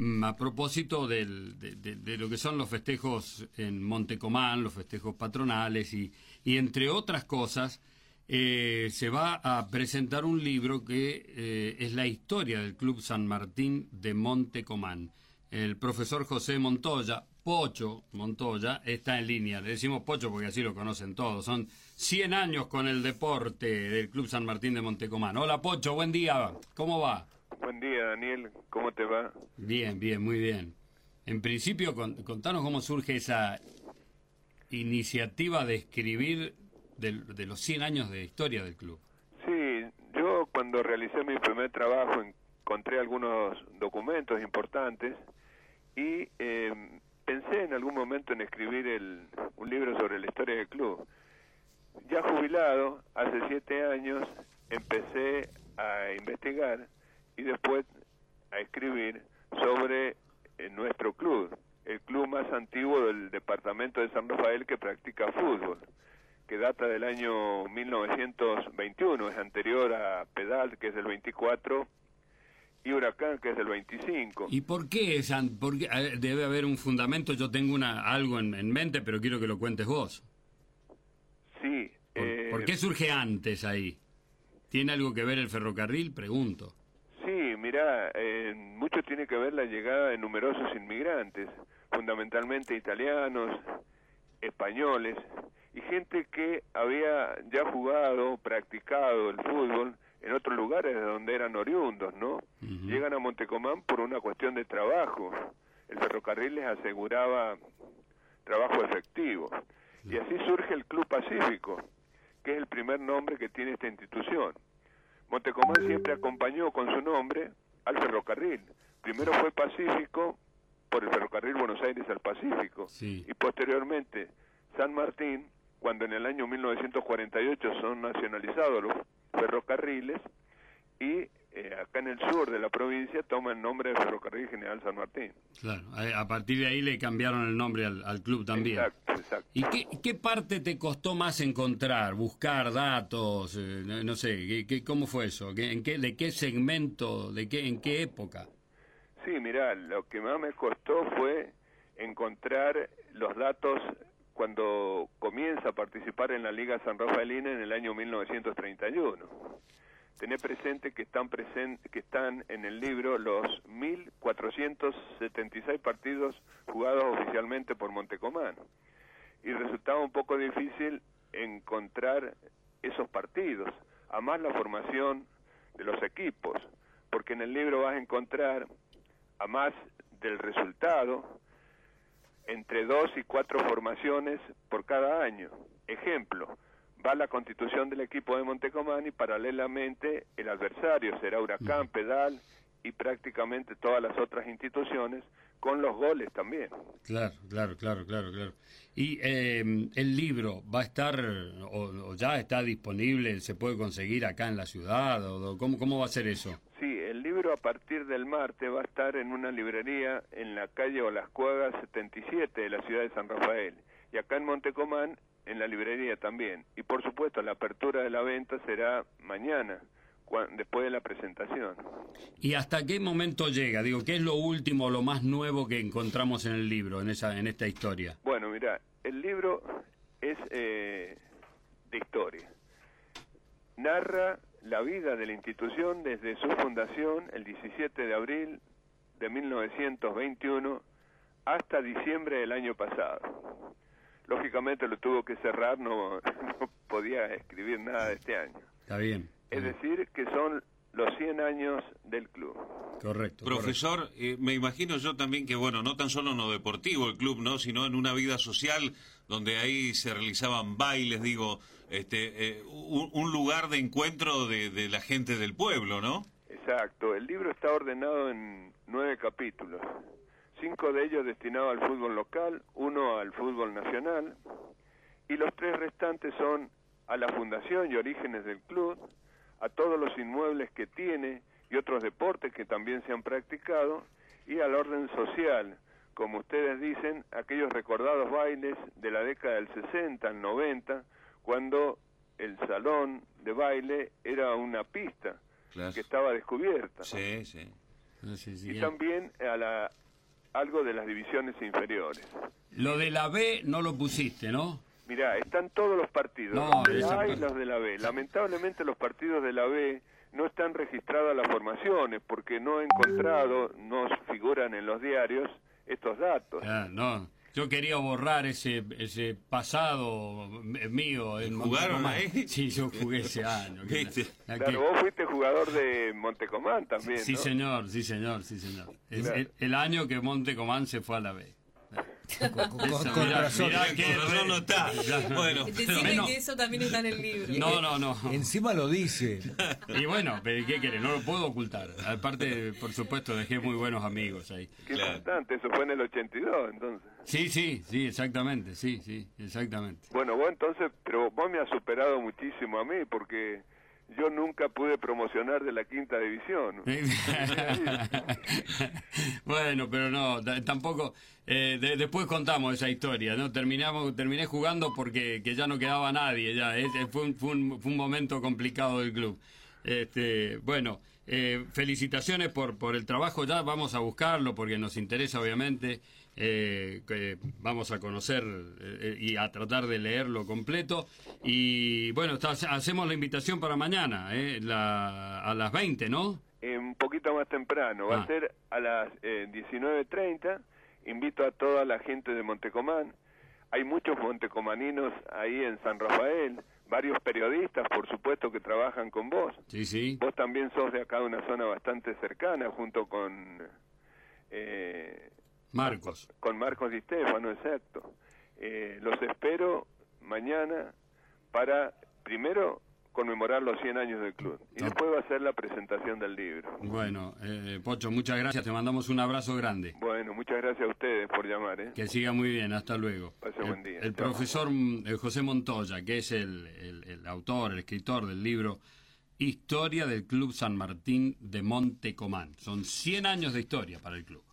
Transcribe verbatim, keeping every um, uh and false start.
mm, a propósito del, de, de, de lo que son los festejos en Montecomán, los festejos patronales y, y entre otras cosas, eh, se va a presentar un libro que eh, es la historia del Club San Martín de Montecomán. El profesor José Montoya, Pocho Montoya, está en línea. Le decimos Pocho porque así lo conocen todos. Son cien años con el deporte del Club San Martín de Montecomán. Hola Pocho, buen día. ¿Cómo va? Buen día, Daniel. ¿Cómo te va? Bien, bien, muy bien. En principio, contanos cómo surge esa iniciativa de escribir de, de los cien años de historia del club. Sí, yo cuando realicé mi primer trabajo encontré algunos documentos importantes y eh, pensé en algún momento en escribir el, un libro sobre la historia del club. Ya jubilado, hace siete años, empecé a investigar y después a escribir sobre eh, nuestro club, el club más antiguo del departamento de San Rafael que practica fútbol, que data del año mil novecientos veintiuno, es anterior a Pedal, que es del veinticuatro, y Huracán, que es del veinticinco. ¿Y por qué es? Porque debe haber un fundamento. Yo tengo una algo en, en mente, pero quiero que lo cuentes vos. Sí. ¿Por, eh, ¿por qué surge antes ahí? ¿Tiene algo que ver el ferrocarril? Pregunto. Sí, mirá, eh, mucho tiene que ver la llegada de numerosos inmigrantes, fundamentalmente italianos, españoles, y gente que había ya jugado, practicado el fútbol en otros lugares de donde eran oriundos, ¿no? Uh-huh. Llegan a Montecomán por una cuestión de trabajo. El ferrocarril les aseguraba trabajo efectivo. Uh-huh. Y así surge el Club Pacífico, que es el primer nombre que tiene esta institución. Montecomán siempre acompañó con su nombre al ferrocarril. Primero fue Pacífico por el ferrocarril Buenos Aires al Pacífico. Sí. Y posteriormente San Martín, cuando en el año mil novecientos cuarenta y ocho son nacionalizados los ferrocarriles y eh, acá en el sur de la provincia toma el nombre de Ferrocarril General San Martín. Claro, a partir de ahí le cambiaron el nombre al, al club también. Exacto, exacto. ¿Y qué, qué parte te costó más encontrar? ¿Buscar datos? Eh, no, no sé, ¿qué, qué, ¿cómo fue eso? ¿Qué, en qué, ¿De qué segmento? ¿De qué, ¿En qué época? Sí, mirá, lo que más me costó fue encontrar los datos cuando comienza a participar en la Liga San Rafaelina en el año mil novecientos treinta y uno. Tené presente que están, present, que están en el libro los mil cuatrocientos setenta y seis partidos jugados oficialmente por Montecomán. Y resultaba un poco difícil encontrar esos partidos, además la formación de los equipos, porque en el libro vas a encontrar, además del resultado, entre dos y cuatro formaciones por cada año. Ejemplo, va la constitución del equipo de Montecomán y paralelamente el adversario será Huracán, Pedal y prácticamente todas las otras instituciones con los goles también. Claro, claro, claro, claro, claro. Y eh, el libro va a estar o, o ya está disponible, se puede conseguir acá en la ciudad o cómo cómo va a ser eso. Sí, el libro a partir del martes va a estar en una librería en la calle Olascuaga setenta y siete de la ciudad de San Rafael y acá en Montecomán en la librería también. Y por supuesto la apertura de la venta será mañana, cuando, después de la presentación. ¿Y hasta qué momento llega? Digo, ¿qué es lo último, lo más nuevo que encontramos en el libro, en esa en esta historia? Bueno, mira, el libro es eh, de historia. Narra la vida de la institución desde su fundación el diecisiete de abril de mil novecientos veintiuno hasta diciembre del año pasado. Lógicamente lo tuvo que cerrar, no, no podía escribir nada de este año. Está bien. Está es bien. decir, que son los cien años del club. Correcto. Profesor, correcto. Eh, me imagino yo también que, bueno, no tan solo en lo deportivo el club, ¿no? Sino en una vida social donde ahí se realizaban bailes, digo, este, eh, un, un lugar de encuentro de, de la gente del pueblo, ¿no? Exacto. El libro está ordenado en nueve capítulos. Cinco de ellos destinados al fútbol local, uno al fútbol nacional, y los tres restantes son a la fundación y orígenes del club, a todos los inmuebles que tiene y otros deportes que también se han practicado, y al orden social, como ustedes dicen, aquellos recordados bailes de la década del sesenta, al noventa, cuando el salón de baile era una pista, claro, que estaba descubierta. Sí, sí. Sí, sí, y eh. también a la, algo de las divisiones inferiores. Lo de la B no lo pusiste, ¿no? Mirá, están todos los partidos, No, los de esa la A y parte. los de la B. Lamentablemente los partidos de la B no están registradas las formaciones porque no he encontrado, no figuran en los diarios estos datos. Ah, no, yo quería borrar ese ese pasado mío en ¿Jugaron Montecomán. ahí? Sí, yo jugué ese año. que ¿Viste? la- la Claro, que- vos fuiste jugador de Montecomán también, Sí, ¿no? señor, sí, señor, sí, señor. Es Claro. el, el año que Montecomán se fue a la B. Con, con- Esa, con mirá, razón. mirá Con qué razón re- no está. Bueno, Decime Menos- que eso también está en el libro. No, no, no. Encima lo dice. Y bueno, pero ¿qué querés? No lo puedo ocultar. Aparte, por supuesto, dejé muy buenos amigos ahí. Qué Claro. importante, eso fue en el ochenta y dos, entonces. Sí, sí, sí, exactamente, sí, sí, exactamente. Bueno, vos entonces, pero vos me has superado muchísimo a mí porque yo nunca pude promocionar de la quinta división. Bueno, pero no, t- tampoco. Eh, de- después contamos esa historia, ¿no? Terminamos, terminé jugando porque que ya no quedaba nadie, ya. Es- es- fue, un, fue, un, fue un momento complicado del club. Este, bueno, eh, felicitaciones por, por el trabajo, ya vamos a buscarlo porque nos interesa, obviamente. Eh, que vamos a conocer eh, y a tratar de leerlo completo. Y bueno, está- hacemos la invitación para mañana, eh, la, a las veinte, ¿no? Eh, un poquito más temprano, va Ah. a ser a las eh, diecinueve treinta. Invito a toda la gente de Montecomán. Hay muchos montecomaninos ahí en San Rafael, varios periodistas, por supuesto, que trabajan con vos. Sí, sí. Vos también sos de acá de una zona bastante cercana, junto con eh, Marcos. con Marcos Di Stefano, exacto. Eh, los espero mañana para, primero, conmemorar los cien años del club. Y No. después va a ser la presentación del libro. Bueno, eh, Pocho, muchas gracias. Te mandamos un abrazo grande. Bueno, muchas gracias a ustedes por llamar, ¿eh? Que siga muy bien. Hasta luego. Pase el, buen día. El Chao. profesor mm, eh, José Montoya, que es el, el- el autor, el escritor del libro Historia del Club San Martín de Montecomán. Son cien años de historia para el club.